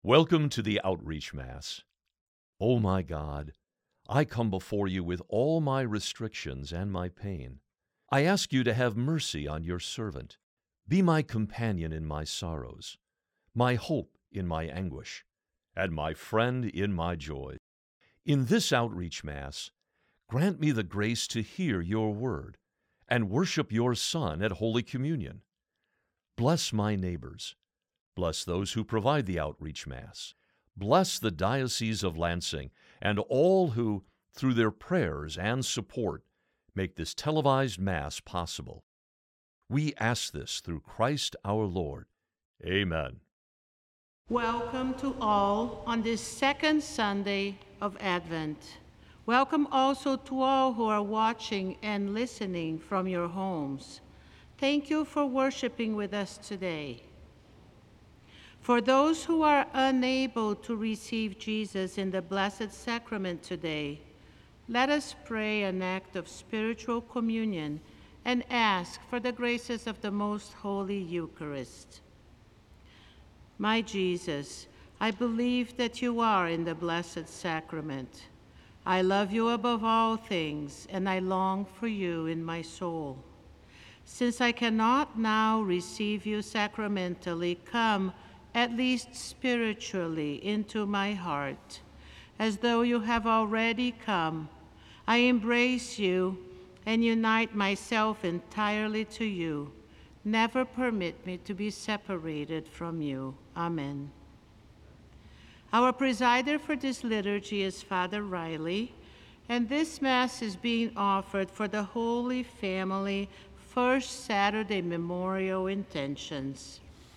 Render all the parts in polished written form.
Welcome to the Outreach Mass. O my God, I come before you with all my restrictions and my pain. I ask you to have mercy on your servant. Be my companion in my sorrows, my hope in my anguish, and my friend in my joy. In this Outreach Mass, grant me the grace to hear your word and worship your Son at Holy Communion. Bless my neighbors. Bless those who provide the Outreach Mass. Bless the Diocese of Lansing and all who, through their prayers and support, make this televised Mass possible. We ask this through Christ our Lord. Amen. Welcome to all on this second Sunday of Advent. Welcome also to all who are watching and listening from your homes. Thank you for worshiping with us today. For those who are unable to receive Jesus in the Blessed Sacrament today, let us pray an act of spiritual communion and ask for the graces of the Most Holy Eucharist. My Jesus, I believe that you are in the Blessed Sacrament. I love you above all things, and I long for you in my soul. Since I cannot now receive you sacramentally, come, at least spiritually, into my heart. As though you have already come, I embrace you and unite myself entirely to you. Never permit me to be separated from you. Amen. Our presider for this liturgy is Father Riley, and this Mass is being offered for the Holy Family First Saturday Memorial Intentions.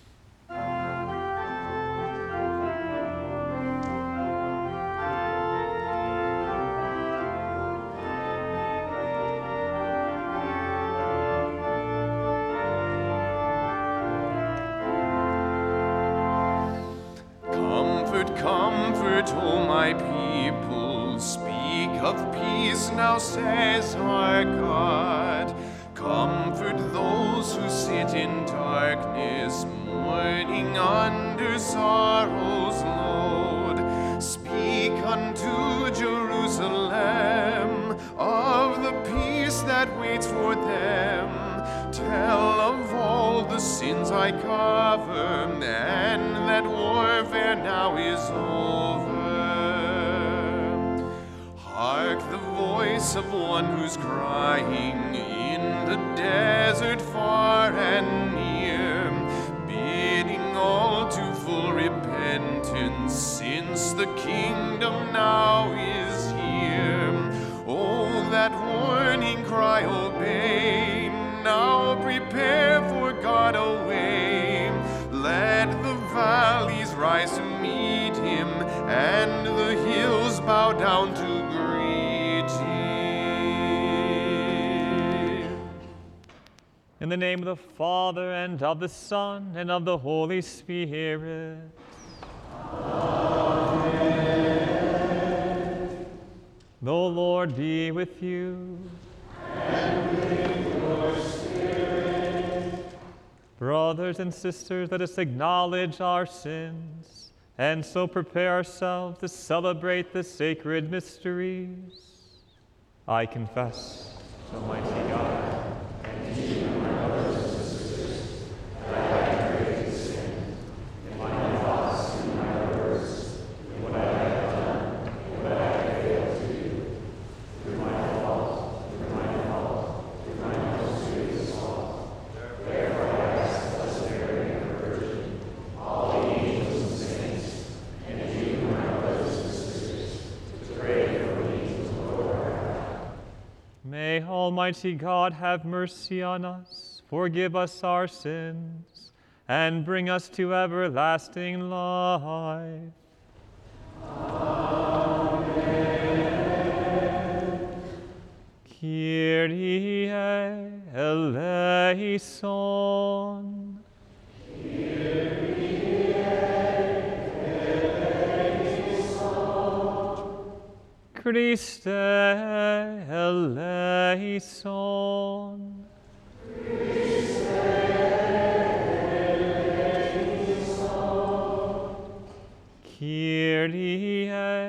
Comfort, O my people, speak of peace now, says our God. Comfort those who sit in darkness, mourning under sorrow's load. Speak unto Jerusalem of the peace that waits for them. Tell of all the sins I cover, and that warfare now is over. Hark the voice of one who's crying in the desert far and near, bidding all to full repentance, since the kingdom now is here. Oh, that warning cry obey, now prepare for God away. Let the valleys rise to meet him, and the hills bow down to greet him. In the name of the Father, and of the Son, and of the Holy Spirit. Amen. The Lord be with you. And with your spirit. Brothers and sisters, let us acknowledge our sins, and so prepare ourselves to celebrate the sacred mysteries. I confess to Almighty God and to you, my brothers and sisters, that I have greatly sinned in my thoughts and my words, in what I have done, and what I have failed to do, through my fault, through my most grievous fault. Therefore I ask the Blessed Mary, the Virgin, all the angels and saints, and you, my brothers and sisters, to pray for me to the Lord our God. May Almighty God have mercy on us, forgive us our sins, and bring us to everlasting life. Amen. Kyrie eleison. Christe eleison. Kyrie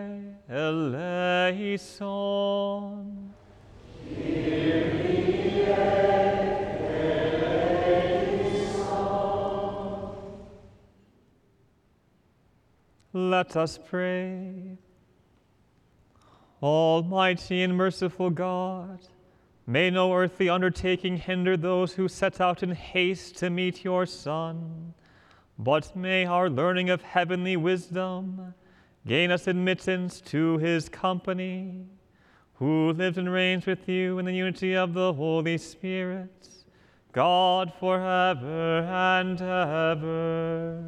eleison. Let us pray. Almighty and merciful God, may no earthly undertaking hinder those who set out in haste to meet your Son, but may our learning of heavenly wisdom gain us admittance to his company, who lives and reigns with you in the unity of the Holy Spirit, God forever and ever.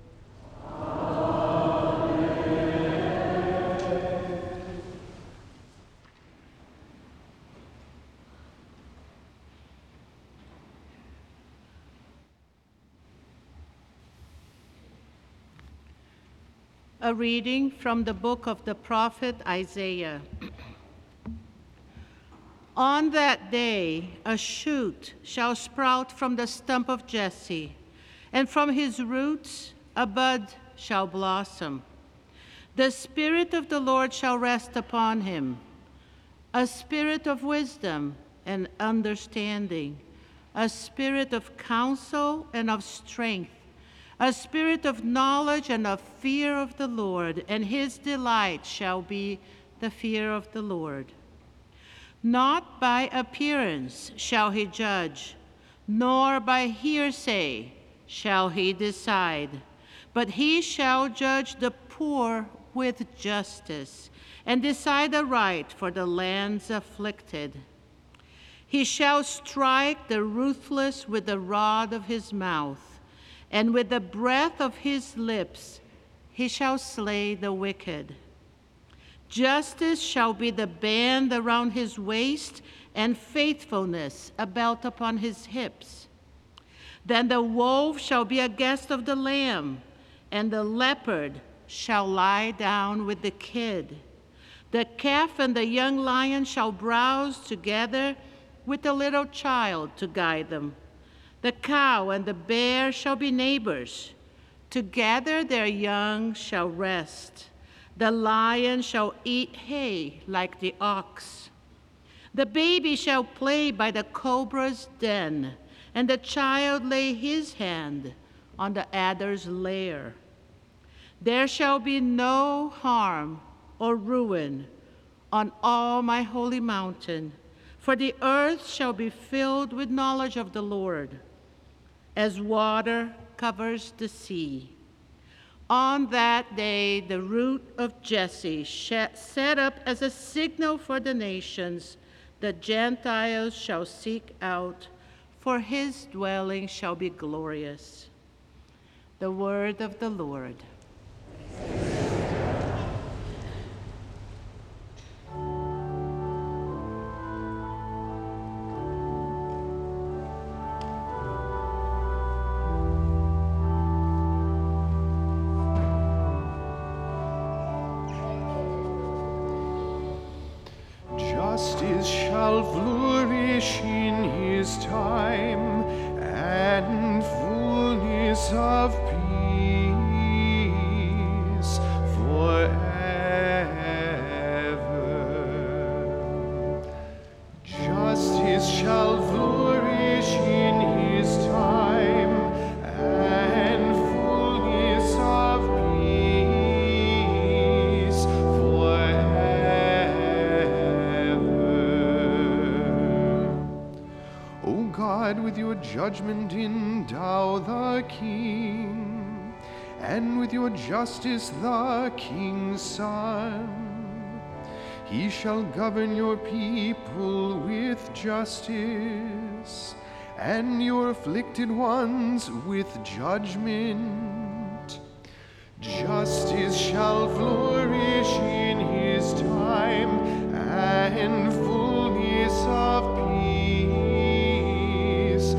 A reading from the book of the prophet Isaiah. On that day, a shoot shall sprout from the stump of Jesse, and from his roots a bud shall blossom. The Spirit of the Lord shall rest upon him, a spirit of wisdom and understanding, a spirit of counsel and of strength, a spirit of knowledge and of fear of the Lord, and his delight shall be the fear of the Lord. Not by appearance shall he judge, nor by hearsay shall he decide, but he shall judge the poor with justice, and decide aright for the land's afflicted. He shall strike the ruthless with the rod of his mouth, and with the breath of his lips he shall slay the wicked. Justice shall be the band around his waist, and faithfulness a belt upon his hips. Then the wolf shall be a guest of the lamb, and the leopard shall lie down with the kid. The calf and the young lion shall browse together with the little child to guide them. The cow and the bear shall be neighbors. Together their young shall rest. The lion shall eat hay like the ox. The baby shall play by the cobra's den, and the child lay his hand on the adder's lair. There shall be no harm or ruin on all my holy mountain, for the earth shall be filled with knowledge of the Lord, as water covers the sea. On that day, the root of Jesse set up as a signal for the nations. The Gentiles shall seek out, for his dwelling shall be glorious. The word of the Lord. Justice shall flourish in his time, and fullness of peace forever. Justice shall flourish in his time, and fullness of peace forever. O God, with your judgment endow the king, and with your justice the king's son. He shall govern your people with justice, and your afflicted ones with judgment. Justice shall flourish in his time, and fullness of peace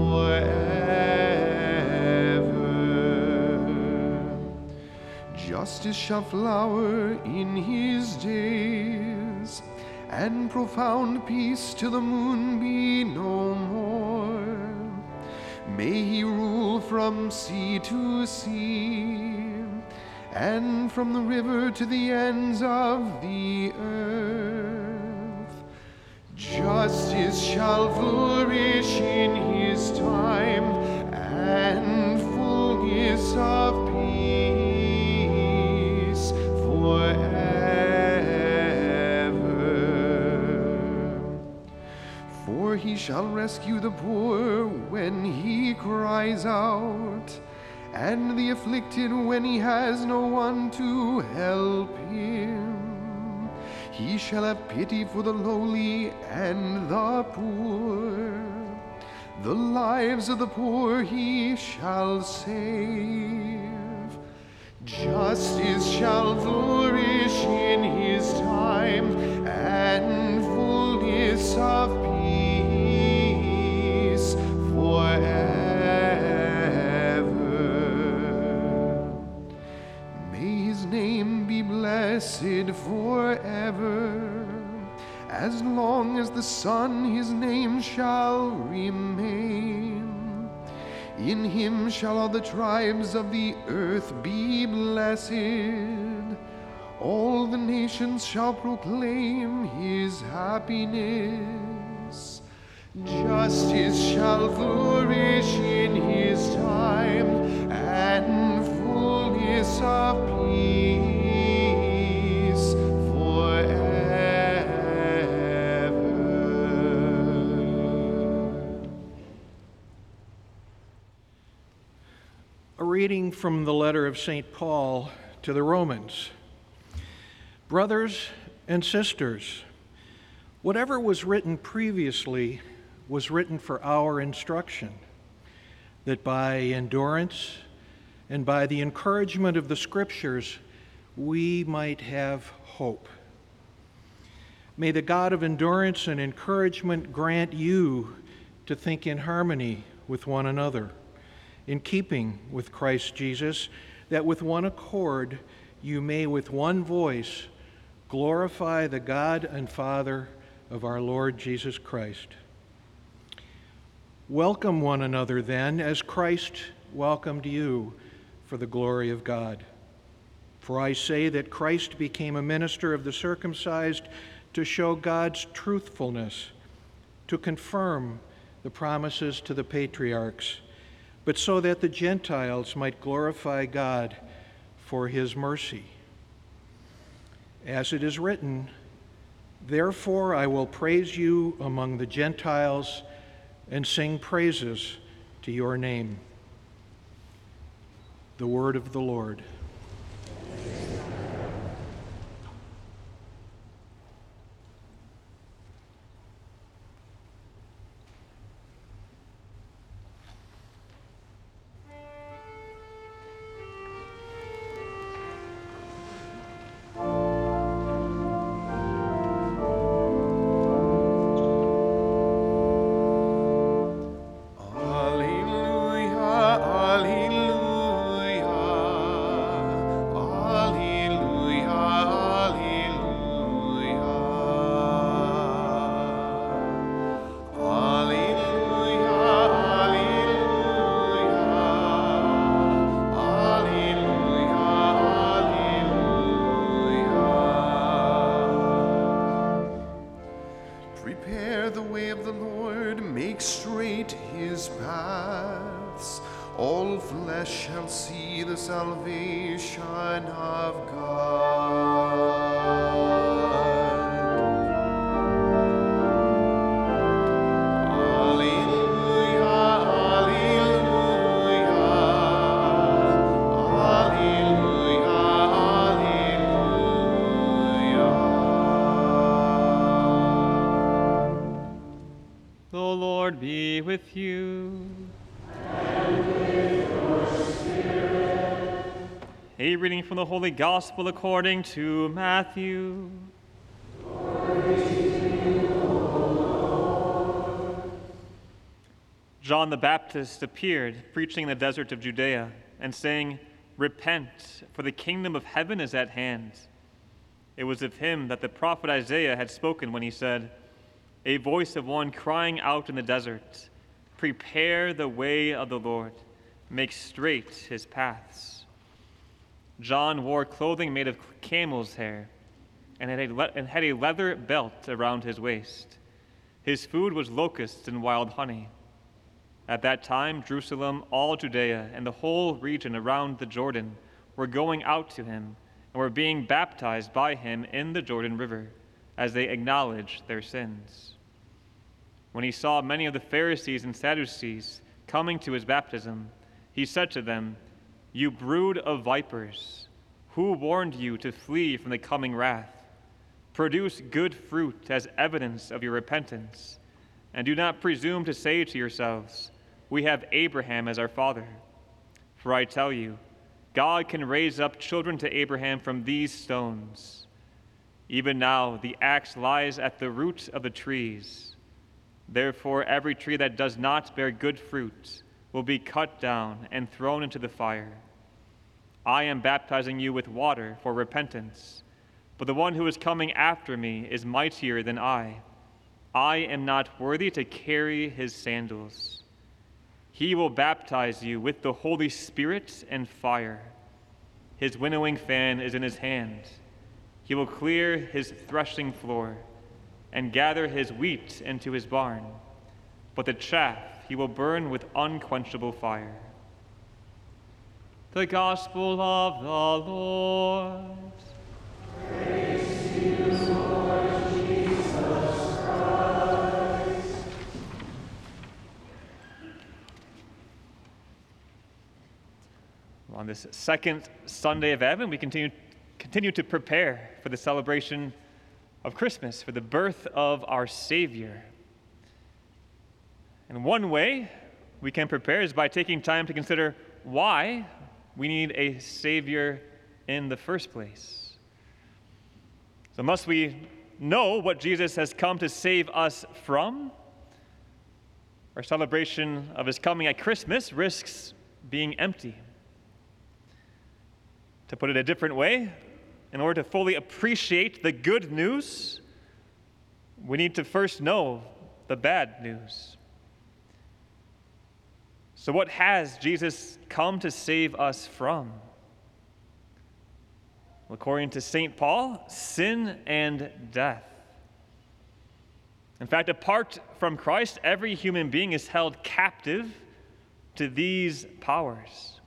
forever. Justice shall flower in his days, and profound peace till the moon be no more. May he rule from sea to sea, and from the river to the ends of the earth. Justice shall flourish in his time, and fullness of peace forever. For he shall rescue the poor when he cries out, and the afflicted when he has no one to help him. He shall have pity for the lowly and the poor. The lives of the poor he shall save. Justice shall flourish in his time, and fullness of peace forever. Name be blessed forever. As long as the sun his name shall remain. In him shall all the tribes of the earth be blessed. All the nations shall proclaim his happiness. Justice shall flourish in his time, and fullness of peace forever. A reading from the letter of St. Paul to the Romans. Brothers and sisters, whatever was written previously was written for our instruction, that by endurance and by the encouragement of the Scriptures we might have hope. May the God of endurance and encouragement grant you to think in harmony with one another, in keeping with Christ Jesus, that with one accord you may with one voice glorify the God and Father of our Lord Jesus Christ. Welcome one another then, as Christ welcomed you, for the glory of God. For I say that Christ became a minister of the circumcised to show God's truthfulness, to confirm the promises to the patriarchs, but so that the Gentiles might glorify God for his mercy. As it is written, therefore I will praise you among the Gentiles and sing praises to your name. The word of the Lord. Prepare the way of the Lord, make straight his paths. All flesh shall see the salvation of God. Alleluia, alleluia, alleluia, alleluia. The Lord be with you. And with your spirit. A reading from the Holy Gospel according to Matthew. Glory to you, O Lord. John the Baptist appeared, preaching in the desert of Judea, and saying, "Repent, for the kingdom of heaven is at hand." It was of him that the prophet Isaiah had spoken when he said, "A voice of one crying out in the desert, prepare the way of the Lord, make straight his paths." John wore clothing made of camel's hair and had a leather belt around his waist. His food was locusts and wild honey. At that time, Jerusalem, all Judea, and the whole region around the Jordan were going out to him and were being baptized by him in the Jordan River as they acknowledged their sins. When he saw many of the Pharisees and Sadducees coming to his baptism, he said to them, "You brood of vipers, who warned you to flee from the coming wrath? Produce good fruit as evidence of your repentance, and do not presume to say to yourselves, 'We have Abraham as our father.' For I tell you, God can raise up children to Abraham from these stones. Even now the axe lies at the root of the trees. Therefore every tree that does not bear good fruit will be cut down and thrown into the fire. I am baptizing you with water for repentance, but the one who is coming after me is mightier than I. I am not worthy to carry his sandals. He will baptize you with the Holy Spirit and fire. His winnowing fan is in his hand. He will clear his threshing floor and gather his wheat into his barn, but the chaff he will burn with unquenchable fire." The Gospel of the Lord. Praise to you, Lord Jesus Christ. On this second Sunday of Advent, we continue to prepare for the celebration of Christmas, for the birth of our Savior. And one way we can prepare is by taking time to consider why we need a Savior in the first place. So must we know what Jesus has come to save us from? Our celebration of his coming at Christmas risks being empty. To put it a different way, in order to fully appreciate the good news, we need to first know the bad news. So what has Jesus come to save us from? Well, according to St. Paul, sin and death. In fact, apart from Christ, every human being is held captive to these powers.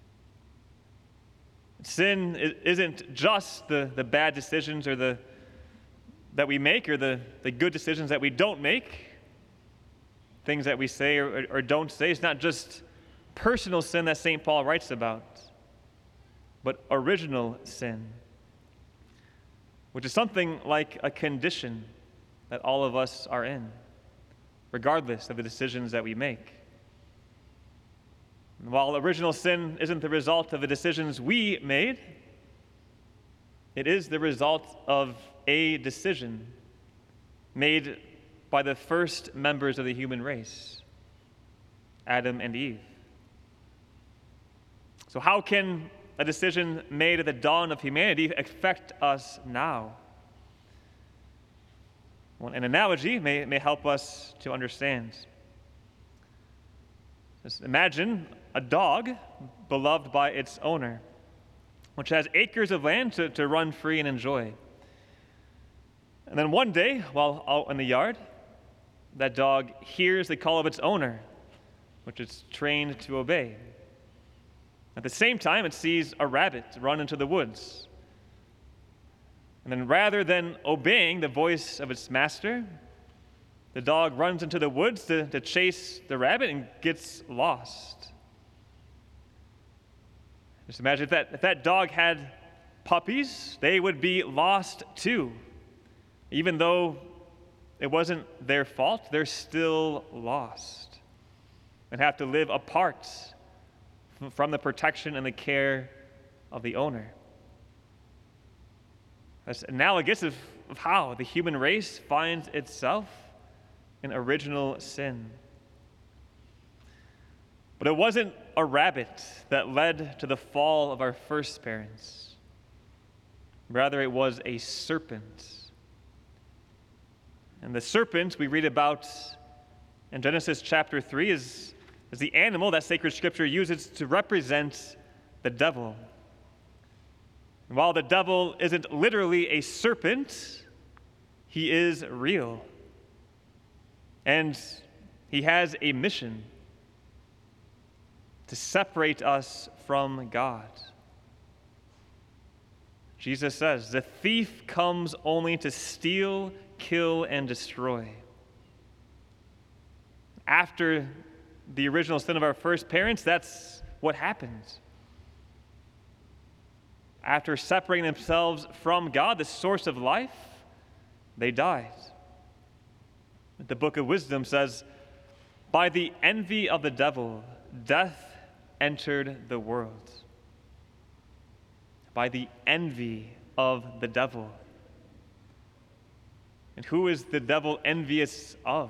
Sin isn't just the bad decisions that we make or the good decisions that we don't make, things that we say or don't say. It's not just personal sin that St. Paul writes about, but original sin, which is something like a condition that all of us are in, regardless of the decisions that we make. And while original sin isn't the result of the decisions we made, it is the result of a decision made by the first members of the human race, Adam and Eve. So how can a decision made at the dawn of humanity affect us now? Well, an analogy may help us to understand. Just imagine a dog beloved by its owner, which has acres of land to run free and enjoy. And then one day, while out in the yard, that dog hears the call of its owner, which it's trained to obey. At the same time, it sees a rabbit run into the woods. And then rather than obeying the voice of its master, the dog runs into the woods to chase the rabbit and gets lost. Just imagine if that dog had puppies, they would be lost too. Even though it wasn't their fault, they're still lost and have to live apart from the protection and the care of the owner. That's analogous of how the human race finds itself in original sin. But it wasn't a rabbit that led to the fall of our first parents. Rather, it was a serpent. And the serpent we read about in Genesis chapter 3 is the animal that sacred scripture uses to represent the devil. And while the devil isn't literally a serpent, he is real. And he has a mission to separate us from God. Jesus says, "The thief comes only to steal, kill, and destroy." After the original sin of our first parents, that's what happens. After separating themselves from God, the source of life, they died. The Book of Wisdom says, "By the envy of the devil, death entered the world." By the envy of the devil. And who is the devil envious of?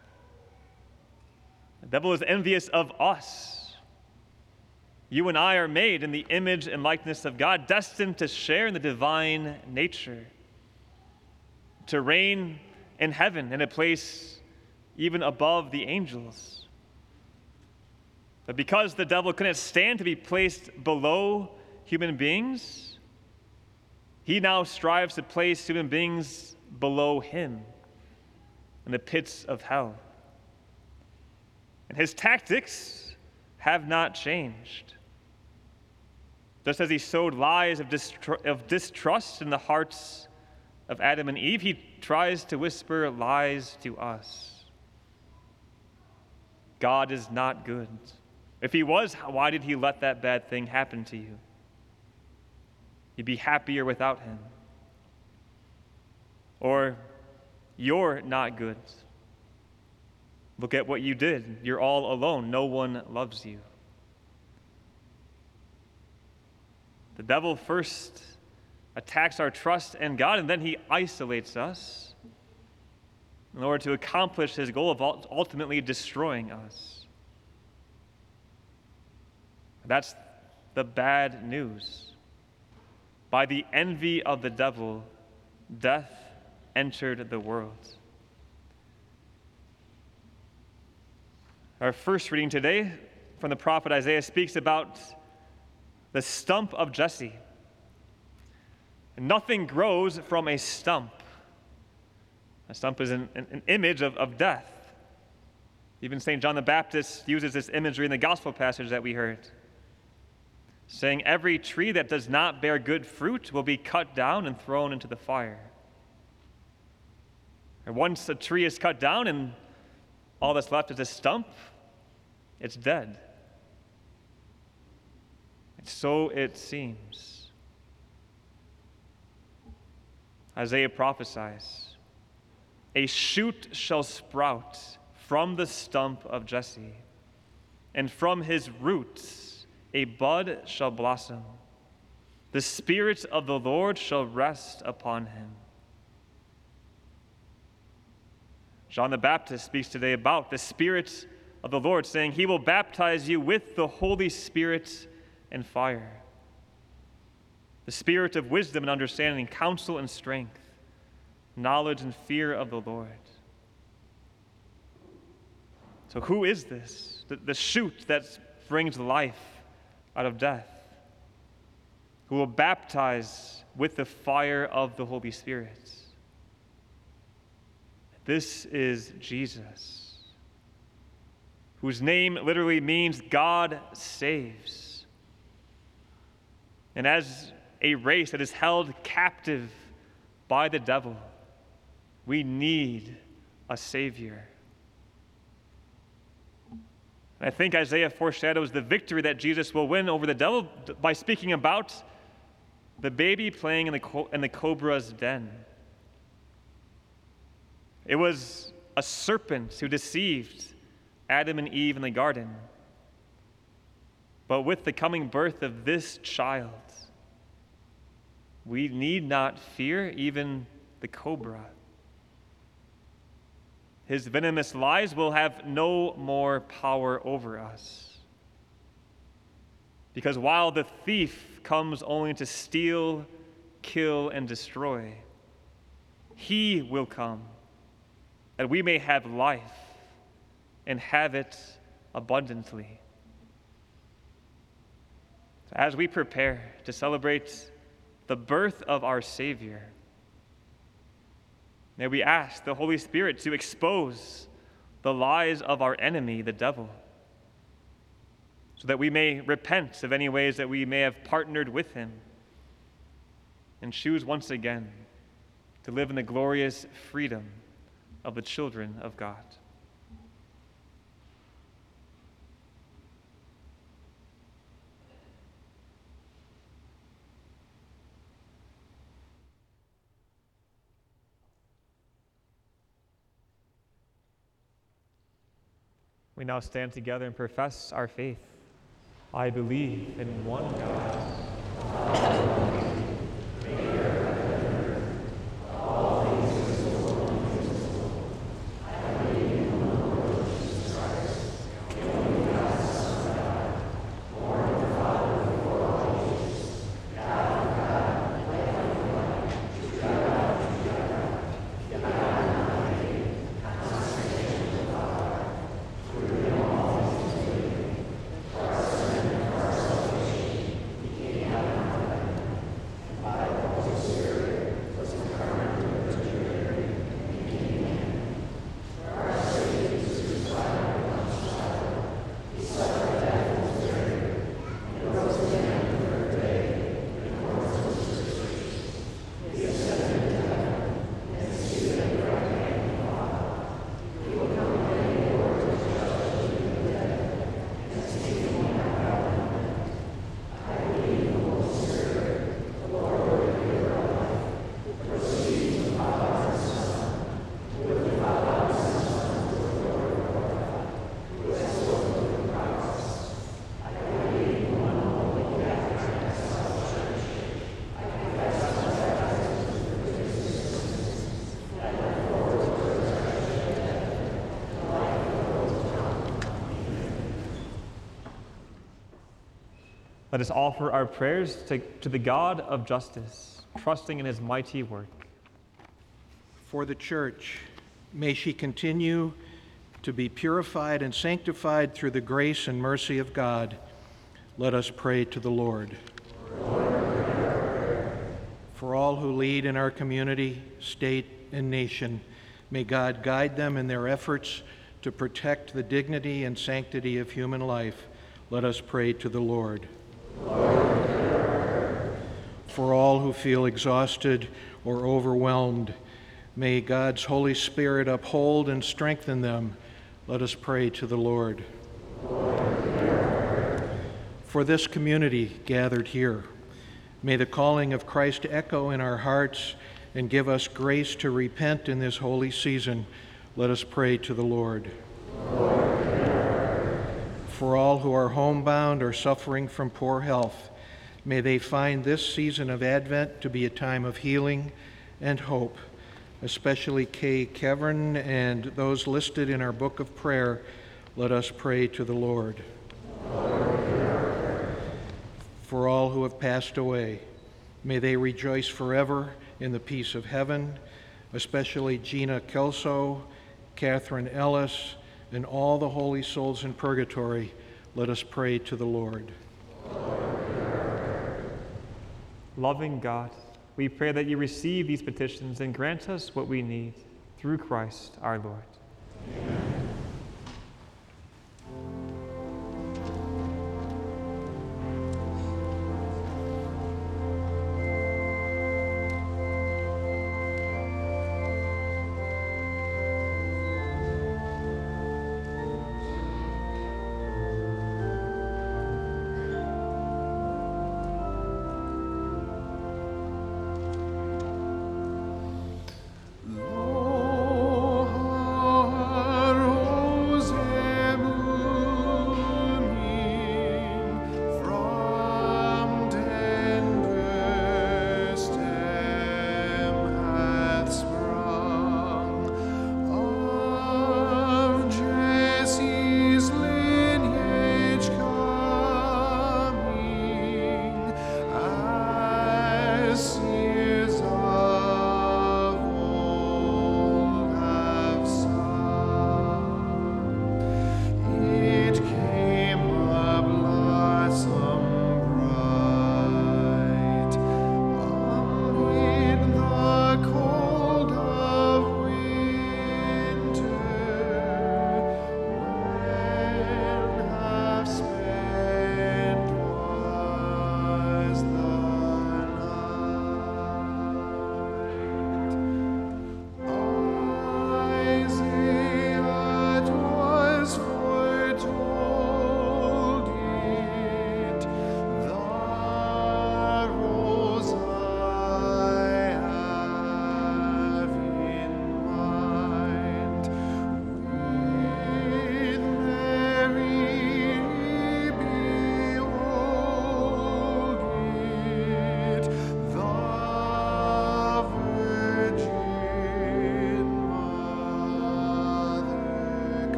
The devil is envious of us. You and I are made in the image and likeness of God, destined to share in the divine nature, to reign in heaven in a place even above the angels. But because the devil couldn't stand to be placed below human beings, he now strives to place human beings below him in the pits of hell. And his tactics have not changed. Just as he sowed lies of distrust in the hearts of Adam and Eve, he tries to whisper lies to us. God is not good. If he was, why did he let that bad thing happen to you? You'd be happier without him. Or, you're not good. Look at what you did. You're all alone. No one loves you. The devil first attacks our trust in God, and then he isolates us in order to accomplish his goal of ultimately destroying us. That's the bad news. By the envy of the devil, death entered the world. Our first reading today from the prophet Isaiah speaks about the stump of Jesse. Nothing grows from a stump. A stump is an image of death. Even St. John the Baptist uses this imagery in the gospel passage that we heard, saying, "Every tree that does not bear good fruit will be cut down and thrown into the fire." And once a tree is cut down and all that's left is a stump, it's dead. And so it seems. Isaiah prophesies, "A shoot shall sprout from the stump of Jesse, and from his roots a bud shall blossom. The Spirit of the Lord shall rest upon him." John the Baptist speaks today about the Spirit of the Lord, saying he will baptize you with the Holy Spirit and fire. The Spirit of wisdom and understanding, counsel and strength, knowledge and fear of the Lord. So who is this? The shoot that brings life out of death, who will baptize with the fire of the Holy Spirit. This is Jesus, whose name literally means God saves. And as a race that is held captive by the devil, we need a Savior. And I think Isaiah foreshadows the victory that Jesus will win over the devil by speaking about the baby playing in the cobra's den. It was a serpent who deceived Adam and Eve in the garden. But with the coming birth of this child, we need not fear even the cobra. His venomous lies will have no more power over us. Because while the thief comes only to steal, kill, and destroy, he will come that we may have life and have it abundantly. As we prepare to celebrate the birth of our Savior. May we ask the Holy Spirit to expose the lies of our enemy, the devil, so that we may repent of any ways that we may have partnered with him and choose once again to live in the glorious freedom of the children of God. We now stand together and profess our faith. I believe in one God. Let us offer our prayers to the God of justice, trusting in his mighty work. For the Church, may she continue to be purified and sanctified through the grace and mercy of God. Let us pray to the Lord. For all who lead in our community, state, and nation, may God guide them in their efforts to protect the dignity and sanctity of human life. Let us pray to the Lord. For all who feel exhausted or overwhelmed, may God's Holy Spirit uphold and strengthen them. Let us pray to the Lord. For this community gathered here, may the calling of Christ echo in our hearts and give us grace to repent in this holy season. Let us pray to the Lord. For all who are homebound or suffering from poor health, may they find this season of Advent to be a time of healing and hope, especially Kay Kevern and those listed in our book of prayer. Let us pray to the Lord. For all who have passed away, may they rejoice forever in the peace of heaven, especially Gina Kelso, Catherine Ellis, and all the holy souls in purgatory. Let us pray to the Lord. Loving God, we pray that you receive these petitions and grant us what we need through Christ our Lord. Amen. Lord,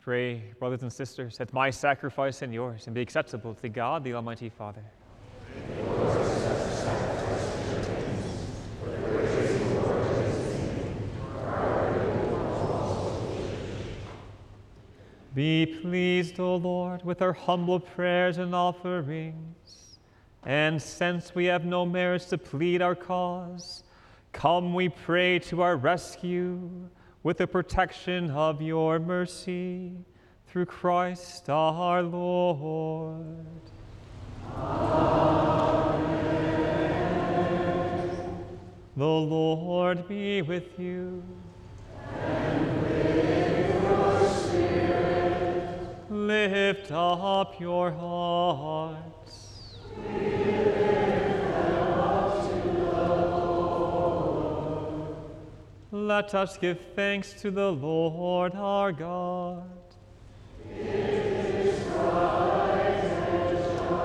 Pray, brothers and sisters, that my sacrifice and yours may be acceptable to God, the Almighty Father. Be pleased, O Lord, with our humble prayers and offerings. And since we have no merits to plead our cause, come, we pray, to our rescue with the protection of your mercy, through Christ our Lord. Amen. The Lord be with you. And with your spirit. Lift up your hearts. We lift them up to the Lord. Let us give thanks to the Lord our God. It is right and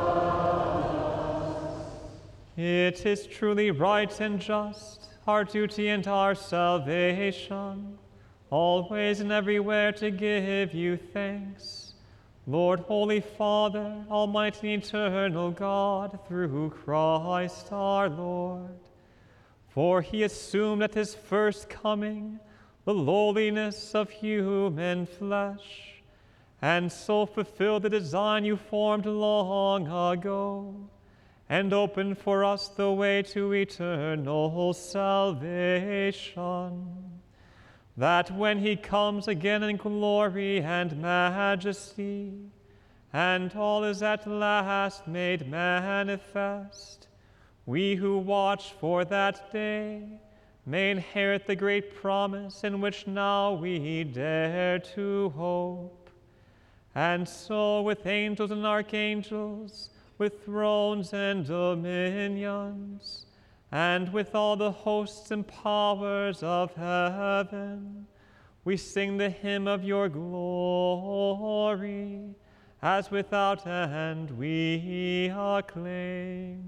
just. It is truly right and just, our duty and our salvation, always and everywhere to give you thanks, Lord, Holy Father, Almighty and eternal God, through Christ our Lord. For he assumed at his first coming the lowliness of human flesh, and so fulfilled the design you formed long ago, and opened for us the way to eternal salvation, that when he comes again in glory and majesty, and all is at last made manifest, we who watch for that day may inherit the great promise in which now we dare to hope. And so with angels and archangels, with thrones and dominions, and with all the hosts and powers of heaven, we sing the hymn of your glory, as without end we acclaim.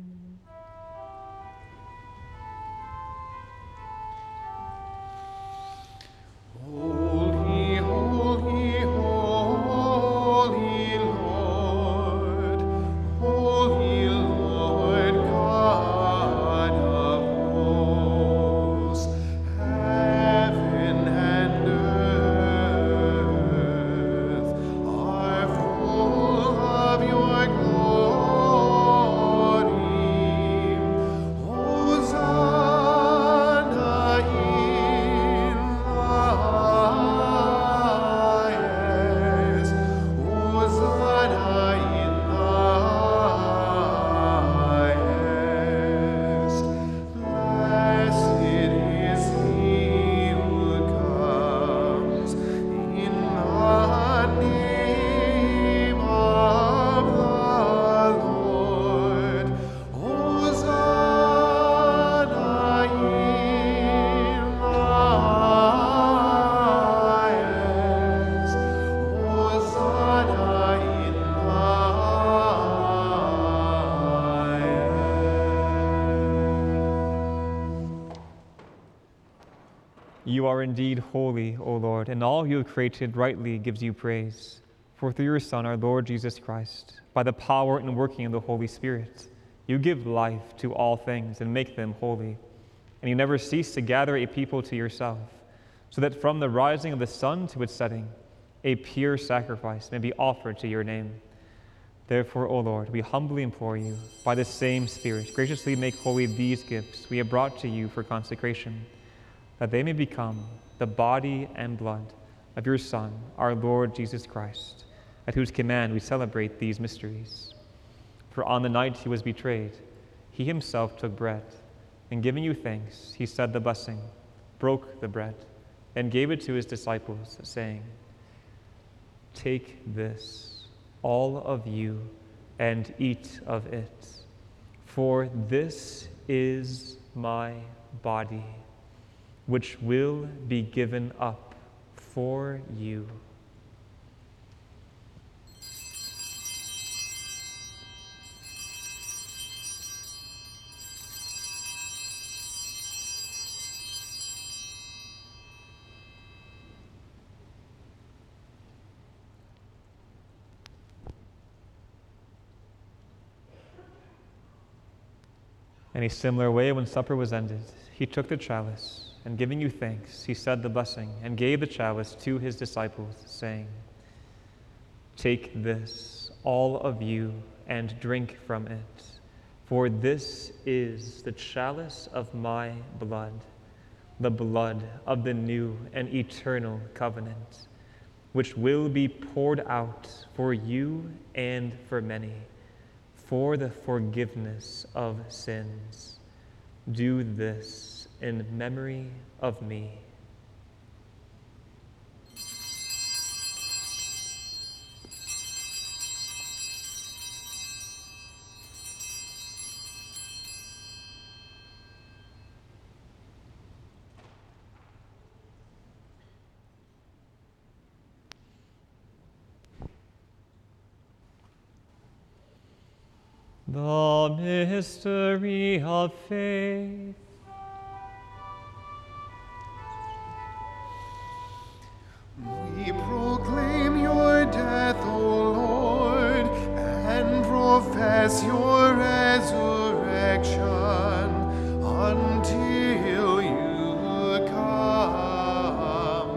Holy, holy, holy Lord, holy Lord God of hosts, heaven and earth are full of your glory. Hosanna in the highest. Hosanna in the highest. Blessed is he who comes in the name of the Lord. Hosanna in the highest. Hosanna in the highest. You are indeed holy, O Lord, and all you have created rightly gives you praise. For through your Son, our Lord Jesus Christ, by the power and working of the Holy Spirit, you give life to all things and make them holy. And you never cease to gather a people to yourself, so that from the rising of the sun to its setting, a pure sacrifice may be offered to your name. Therefore, O Lord, we humbly implore you, by the same Spirit, graciously make holy these gifts we have brought to you for consecration, that they may become the body and blood of your Son, our Lord Jesus Christ, at whose command we celebrate these mysteries. For on the night he was betrayed, he himself took bread, and giving you thanks, he said the blessing, broke the bread, and gave it to his disciples, saying, "Take this, all of you, and eat of it, for this is my body, which will be given up for you." In a similar way, when supper was ended, he took the chalice, and giving you thanks, he said the blessing, and gave the chalice to his disciples, saying, "Take this, all of you, and drink from it, for this is the chalice of my blood, the blood of the new and eternal covenant, which will be poured out for you and for many, for the forgiveness of sins. Do this in memory of me." The mystery of faith. We proclaim your death, O Lord, and profess your resurrection until you come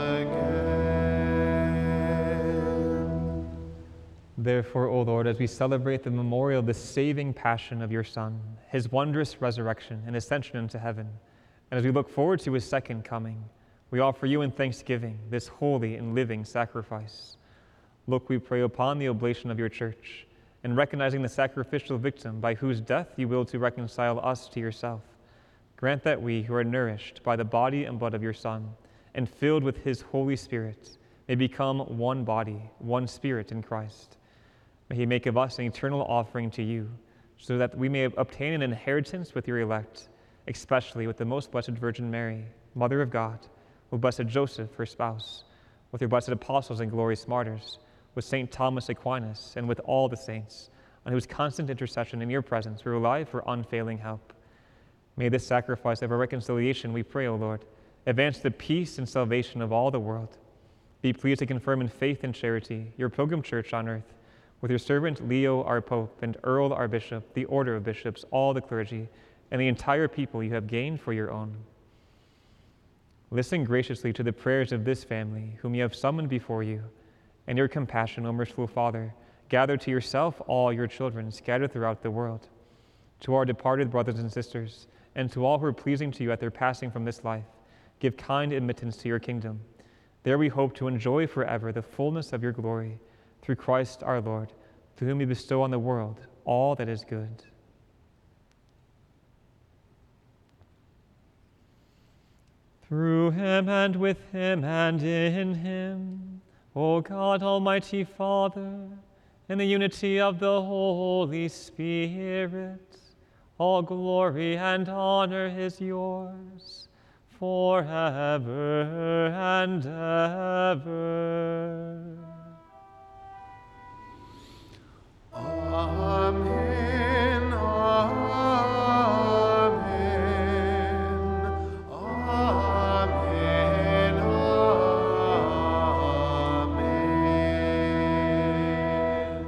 again. Therefore, O Lord, as we celebrate the memorial of the saving passion of your Son, his wondrous resurrection and ascension into heaven, and as we look forward to his second coming, we offer you in thanksgiving this holy and living sacrifice. Look, we pray, upon the oblation of your church, and recognizing the sacrificial victim by whose death you will to reconcile us to yourself. Grant that we, who are nourished by the body and blood of your Son, and filled with his Holy Spirit, may become one body, one spirit in Christ. May he make of us an eternal offering to you, so that we may obtain an inheritance with your elect, especially with the most blessed Virgin Mary, Mother of God, with blessed Joseph, her spouse, with your blessed apostles and glorious martyrs, with St. Thomas Aquinas, and with all the saints, on whose constant intercession in your presence we rely for unfailing help. May this sacrifice of our reconciliation, we pray, O Lord, advance the peace and salvation of all the world. Be pleased to confirm in faith and charity your pilgrim church on earth, with your servant Leo our Pope and Earl our Bishop, the order of bishops, all the clergy, and the entire people you have gained for your own. Listen graciously to the prayers of this family, whom you have summoned before you, and your compassion, O merciful Father, gather to yourself all your children scattered throughout the world. To our departed brothers and sisters, and to all who are pleasing to you at their passing from this life, give kind admittance to your kingdom. There we hope to enjoy forever the fullness of your glory, through Christ our Lord, to whom you bestow on the world all that is good. Through him and with him and in him, O God, Almighty Father, in the unity of the Holy Spirit, all glory and honor is yours forever and ever. Amen, amen, amen, amen.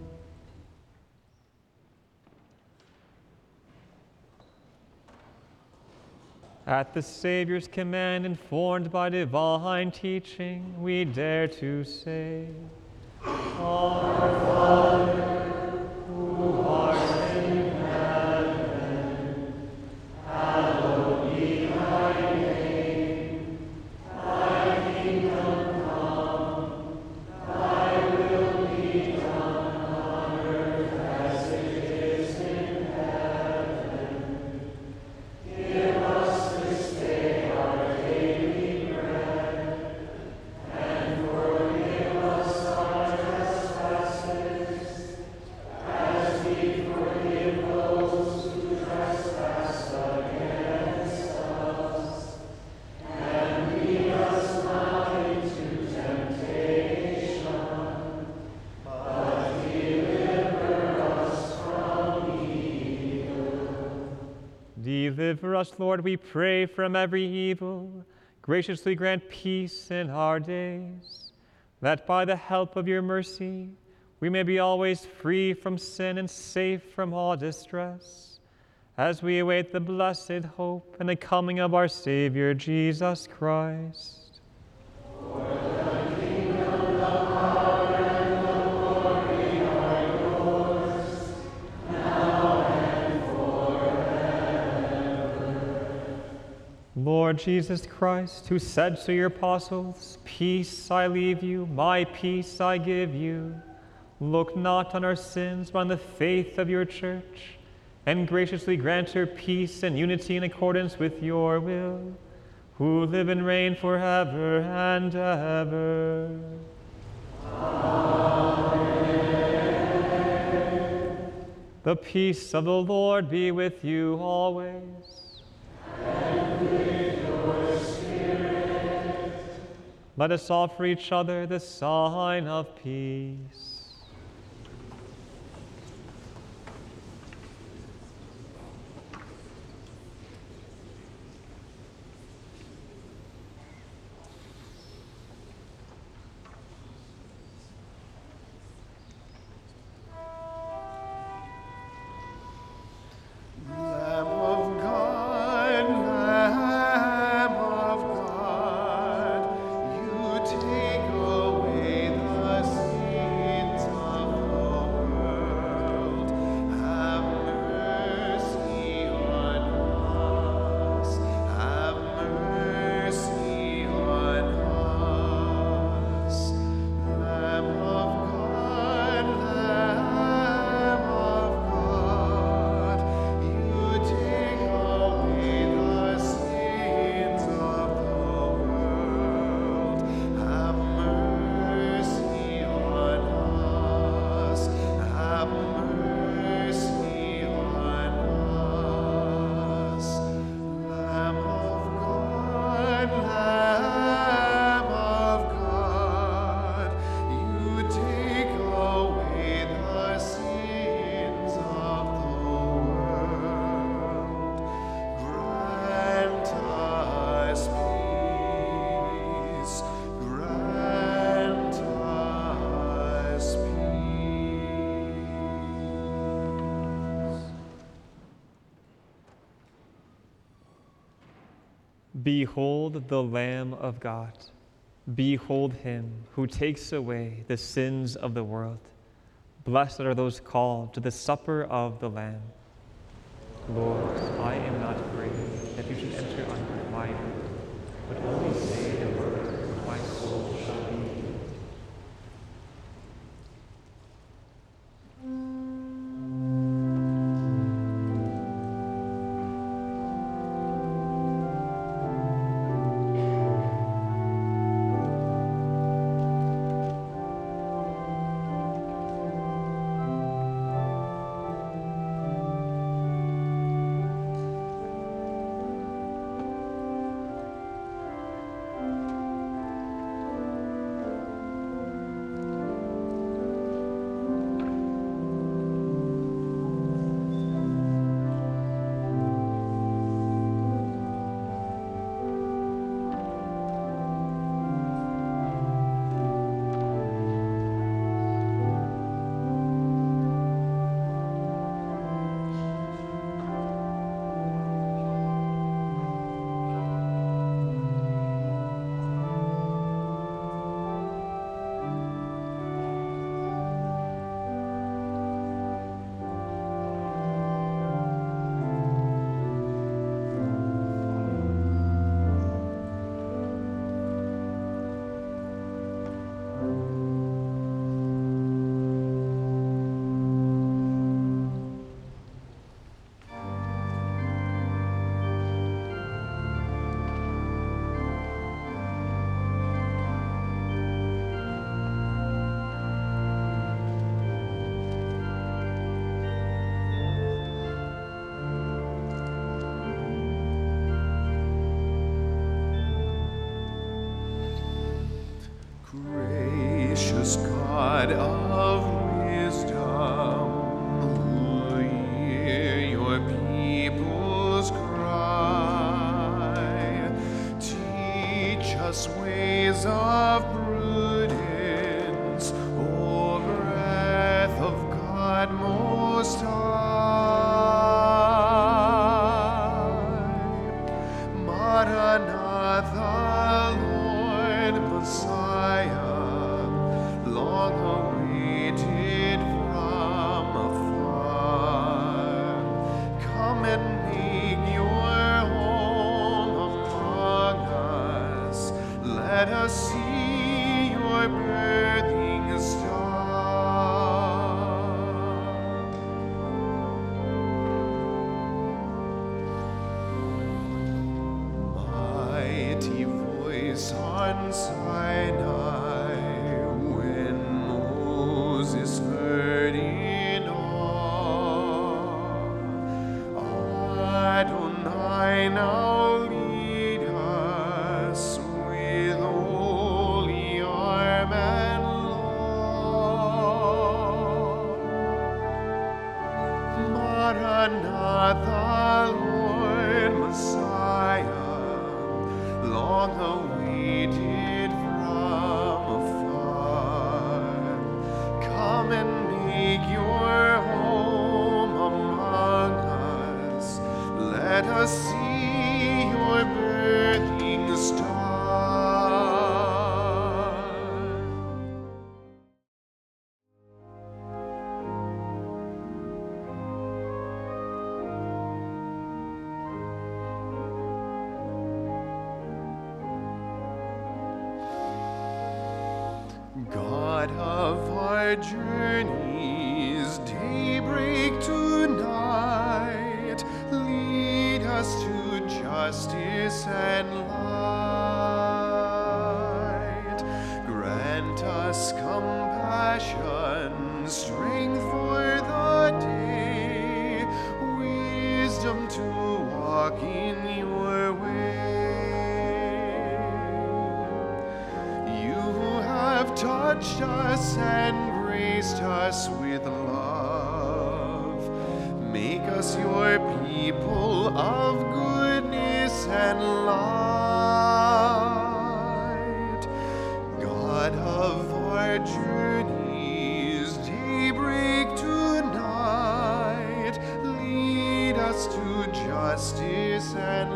At the Savior's command, informed by divine teaching, we dare to say, Our Father, who art in heaven, hallowed be thy name. Thy kingdom come, thy will be done on earth as it is in heaven. Give us this day our daily bread, and forgive us our trespasses, as we forgive those who trespass against us. And lead us not into temptation, but deliver us from evil. Deliver us, Lord, we pray, from every evil. Graciously grant peace in our days, that by the help of your mercy we may be always free from sin and safe from all distress, as we await the blessed hope and the coming of our Savior Jesus Christ. Lord Jesus Christ, who said to your apostles, "Peace I leave you, my peace I give you," look not on our sins, but on the faith of your church, and graciously grant her peace and unity in accordance with your will, who live and reign forever and ever. Amen. The peace of the Lord be with you always. Let us offer each other the sign of peace. Lamb of God, Lamb of God, you take away the sins of the world. Have mercy on us. Have mercy on us. Lamb of God, Lamb of God, you take away the sins of the world. Have mercy on us. Have mercy on us. Lamb of God, Lamb of God, you take away the sins of the world. Grant us peace. Grant us peace. Behold the Lamb of God. Behold him who takes away the sins of the world. Blessed are those called to the supper of the Lamb. Lord, I am not worthy that you should enter under my roof, but only say the word, and my soul shall be healed. Gracious God of wisdom, who hear your people's cry, teach us ways of prudence, O breath of God Most High. the Lord Messiah, long awaited from afar. Come and make your home among us. Let us see your birthing star. Mighty voice on Sinai, when Moses heard in awe, Adonai now lead us with holy arm and law. Maranatha, Lord Messiah, long awaited from afar. Come and make your home among us. Let us see your birthing star. God of our journeys, daybreak tonight, lead us to justice and light. Grant us compassion, strength for the day, wisdom to walk in your way. You have touched us and graced us with love. Make us your people of goodness and light. God of our journeys, daybreak tonight, lead us to justice and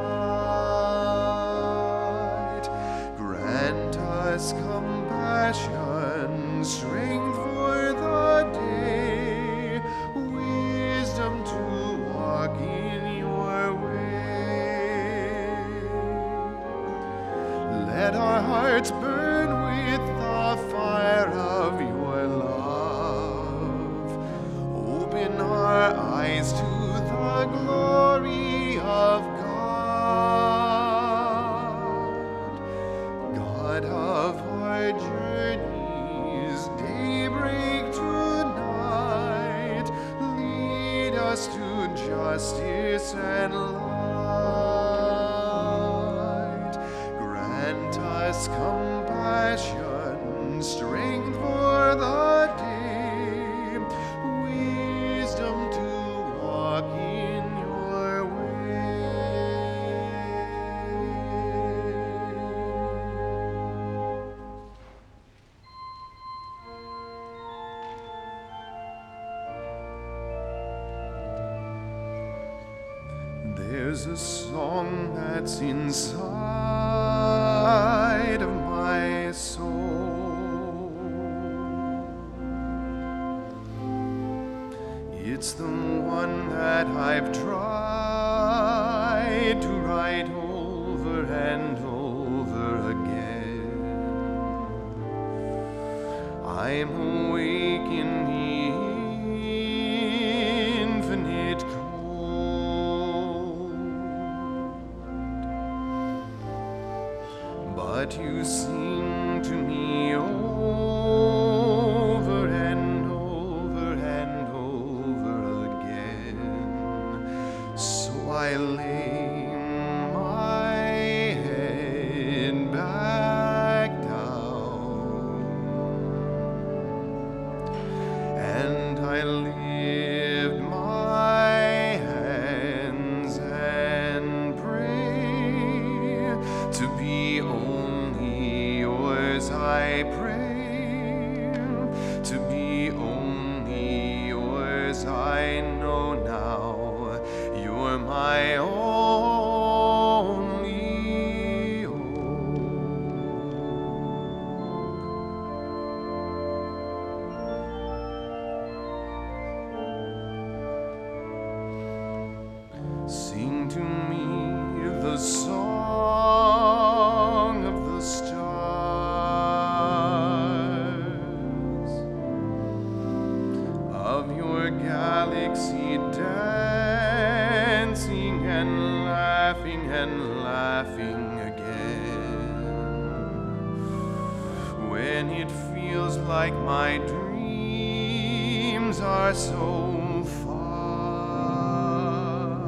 light. Grant us compassion, strength for the day, wisdom to walk in your way. Let our hearts burn with the fire of your love. Open our eyes to the glory of God. God of our journeys, daybreak tonight, lead us to justice and light. Grant us compassion, strength for the day, wisdom to walk in your way. There's a song that's inside of my soul. It's the one that I've tried to write over and over again. I'm awake in the infinite cold, but you sing to me over and over and over again. So I lay my head back down and I lift my hands and pray to be only yours. I pray to be only yours. I know now you're my only when it feels like my dreams are so far.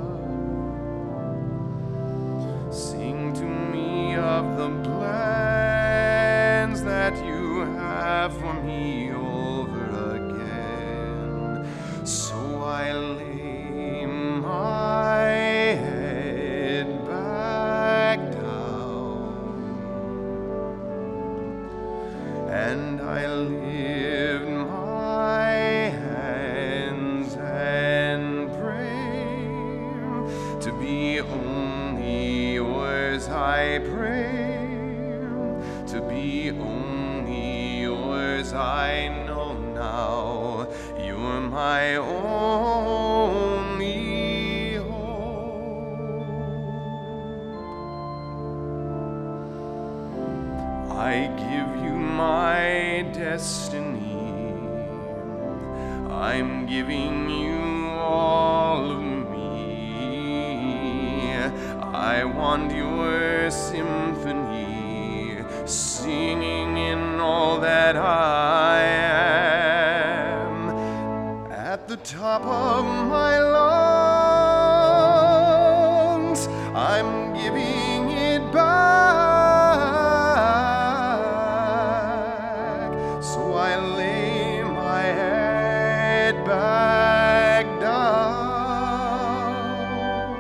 Sing to me of the plans that you have for me over again. So I lay my head back down, and I lift my hands and pray to be only yours. I pray to be only yours. I know now you're my only hope. I give you my destiny. I'm giving you all of me. I want your symphony, singing in all that I am. At the top of my lungs, I'm giving it back. So I lay my head back down,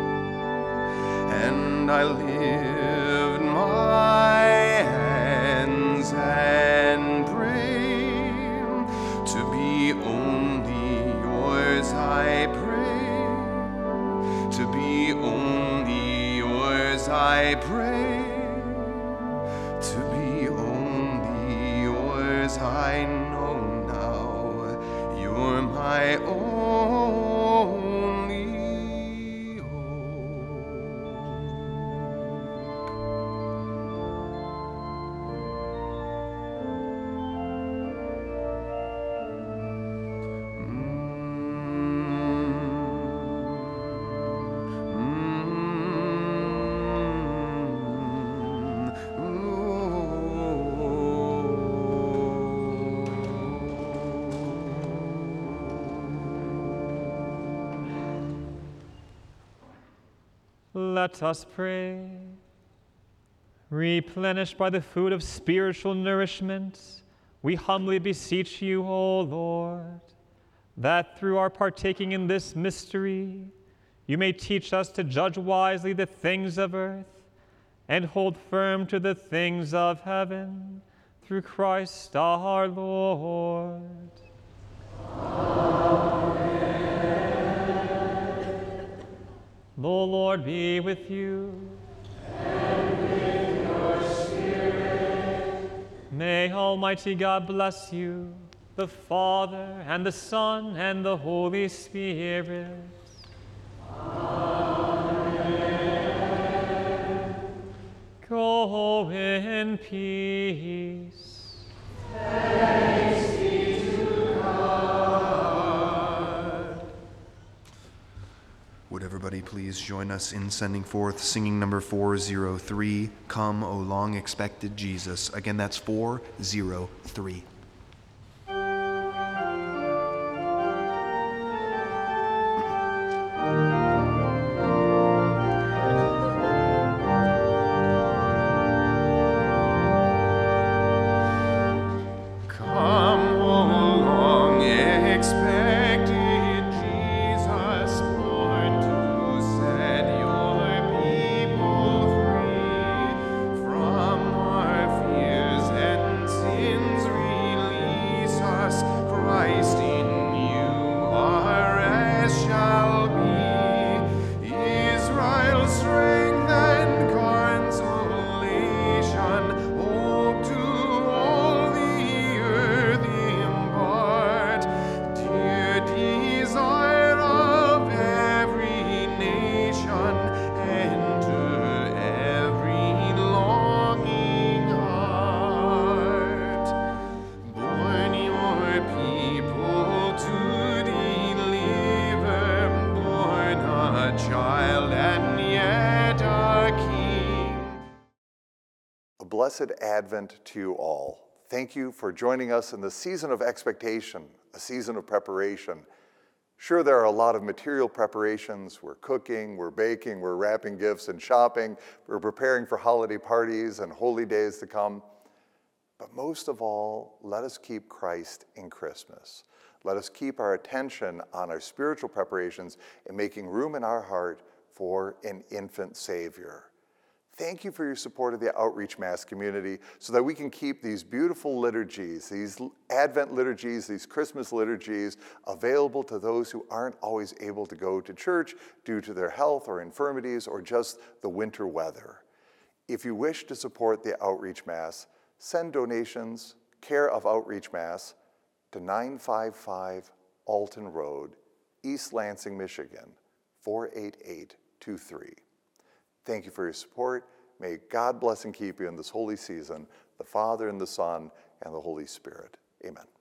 and I lift my hands and pray to be only yours. I pray to be only yours. I pray to be only yours. I know now you're my only hope. Let us pray. Replenished by the food of spiritual nourishment, we humbly beseech you, O Lord, that through our partaking in this mystery, you may teach us to judge wisely the things of earth and hold firm to the things of heaven, through Christ our Lord. The Lord be with you. And with your spirit. May Almighty God bless you, the Father, and the Son, and the Holy Spirit. Amen. Go in peace. Thanks be to God. Would everybody please join us in sending forth singing number 403, Come, O Long Expected Jesus. Again, that's 403. Blessed Advent to all. Thank you for joining us in the season of expectation, a season of preparation. Sure, there are a lot of material preparations. We're cooking, we're baking, we're wrapping gifts and shopping. We're preparing for holiday parties and holy days to come. But most of all, let us keep Christ in Christmas. Let us keep our attention on our spiritual preparations and making room in our heart for an infant Savior. Thank you for your support of the Outreach Mass community so that we can keep these beautiful liturgies, these Advent liturgies, these Christmas liturgies available to those who aren't always able to go to church due to their health or infirmities or just the winter weather. If you wish to support the Outreach Mass, send donations, care of Outreach Mass, to 955 Alton Road, East Lansing, Michigan, 48823. Thank you for your support. May God bless and keep you in this holy season, the Father and the Son and the Holy Spirit. Amen.